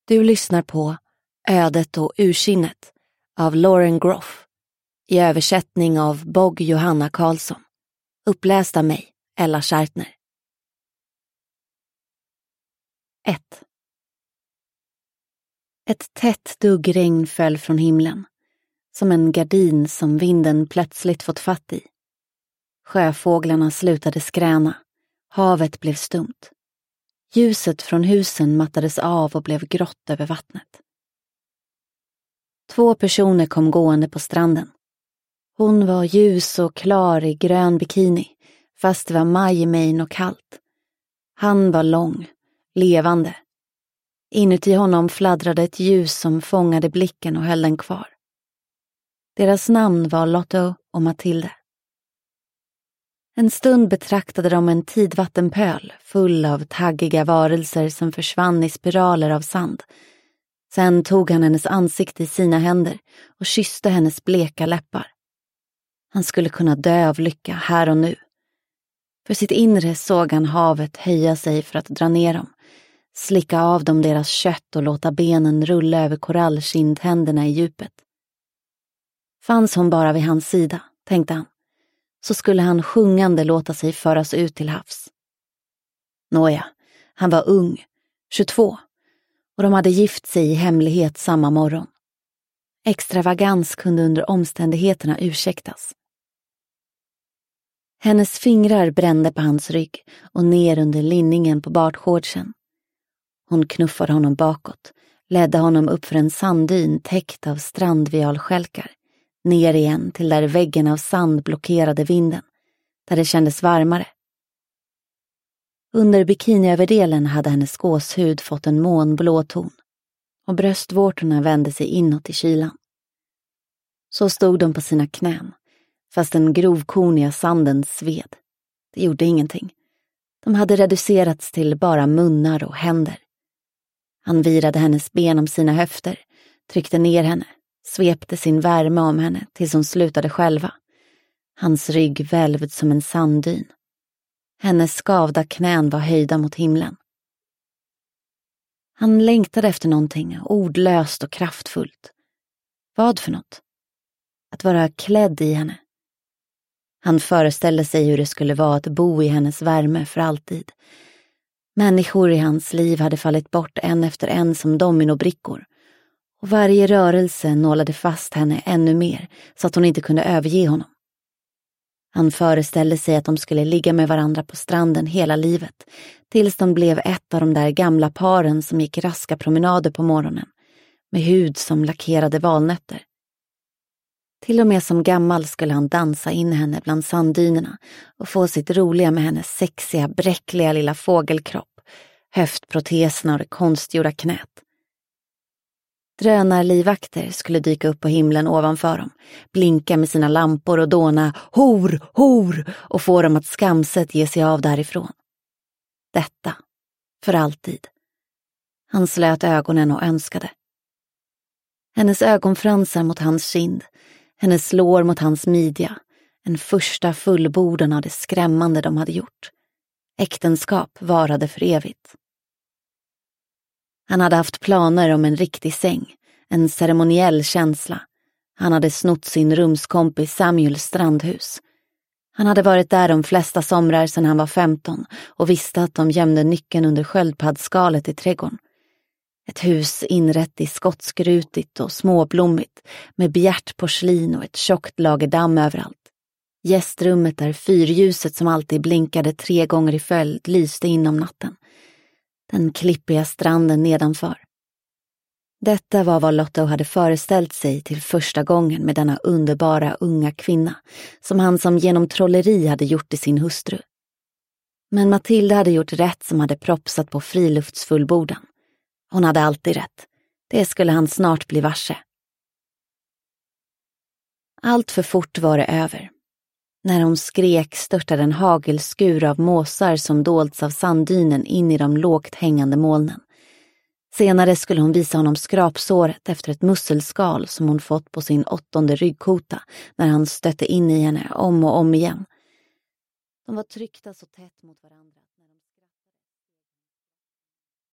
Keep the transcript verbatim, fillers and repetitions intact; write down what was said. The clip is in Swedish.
Du lyssnar på Ödet och ursinnet av Lauren Groff i översättning av Bogg Johanna Karlsson. Uppläst av mig, Ella Schartner. ett. Ett tätt duggregn föll från himlen, som en gardin som vinden plötsligt fått fatt i. Sjöfåglarna slutade skräna, havet blev stumt. Ljuset från husen mattades av och blev grått över vattnet. Två personer kom gående på stranden. Hon var ljus och klar i grön bikini, fast det var maj i Maine och kallt. Han var lång, levande. Inuti honom fladdrade ett ljus som fångade blicken och höll den kvar. Deras namn var Lotto och Matilde. En stund betraktade de en tidvattenpöl full av taggiga varelser som försvann i spiraler av sand. Sen tog han hennes ansikte i sina händer och kysste hennes bleka läppar. Han skulle kunna dö av lycka här och nu. För sitt inre såg han havet höja sig för att dra ner dem, slicka av dem deras kött och låta benen rulla över korallkindhänderna i djupet. Fanns hon bara vid hans sida, tänkte han, så skulle han sjungande låta sig föras ut till havs. Nåja, han var ung, tjugotvå, och de hade gift sig i hemlighet samma morgon. Extravagans kunde under omständigheterna ursäktas. Hennes fingrar brände på hans rygg och ner under linningen på bartshortsen. Hon knuffade honom bakåt, ledde honom upp för en sanddyn täckt av strandvialskälkar, ner igen till där väggen av sand blockerade vinden, där det kändes varmare. Under bikiniöverdelen hade hennes gåshud fått en månblå ton och bröstvårtorna vände sig inåt i kylan. Så stod de på sina knän, fast den grovkorniga sanden sved. Det gjorde ingenting. De hade reducerats till bara munnar och händer. Han virade hennes ben om sina höfter, tryckte ner henne, svepte sin värme om henne tills hon slutade själva. Hans rygg välvd som en sanddyn. Hennes skavda knän var höjda mot himlen. Han längtade efter någonting ordlöst och kraftfullt. Vad för något? Att vara klädd i henne. Han föreställde sig hur det skulle vara att bo i hennes värme för alltid. Människor i hans liv hade fallit bort en efter en som dominobrickor. Och varje rörelse nålade fast henne ännu mer så att hon inte kunde överge honom. Han föreställde sig att de skulle ligga med varandra på stranden hela livet, tills de blev ett av de där gamla paren som gick raska promenader på morgonen, med hud som lackerade valnötter. Till och med som gammal skulle han dansa in henne bland sanddynerna och få sitt roliga med hennes sexiga, bräckliga lilla fågelkropp, höftproteserna och det konstgjorda knät. Drönarlivvakter skulle dyka upp på himlen ovanför dem, blinka med sina lampor och dåna hor, hor och få dem att skamset ge sig av därifrån. Detta, för alltid. Han slöt ögonen och önskade. Hennes ögonfransar mot hans kind, hennes lår mot hans midja, en första fullbordan av det skrämmande de hade gjort. Äktenskap varade för evigt. Han hade haft planer om en riktig säng, en ceremoniell känsla. Han hade snott sin rumskompis Samuels strandhus. Han hade varit där de flesta somrar sedan han var femton och visste att de gömde nyckeln under sköldpaddsskalet i trädgården. Ett hus inrett i skottskrutigt och småblommigt med bjärt porslin och ett tjockt lager damm överallt. Gästrummet där fyrljuset som alltid blinkade tre gånger i följd lyste inom natten. Den klippiga stranden nedanför. Detta var vad Lotto hade föreställt sig till första gången med denna underbara unga kvinna som han som genom trolleri hade gjort till sin hustru. Men Matilda hade gjort rätt som hade propsat på friluftsfullbordan. Hon hade alltid rätt. Det skulle han snart bli varse. Allt för fort var det över. När hon skrek störtade en hagelskur av måsar som dolts av sanddynen in i de lågt hängande molnen. Senare skulle hon visa honom skrapsåret efter ett musselskal som hon fått på sin åttonde ryggkota när han stötte in i henne om och om igen. De var tryckta så tätt mot varandra.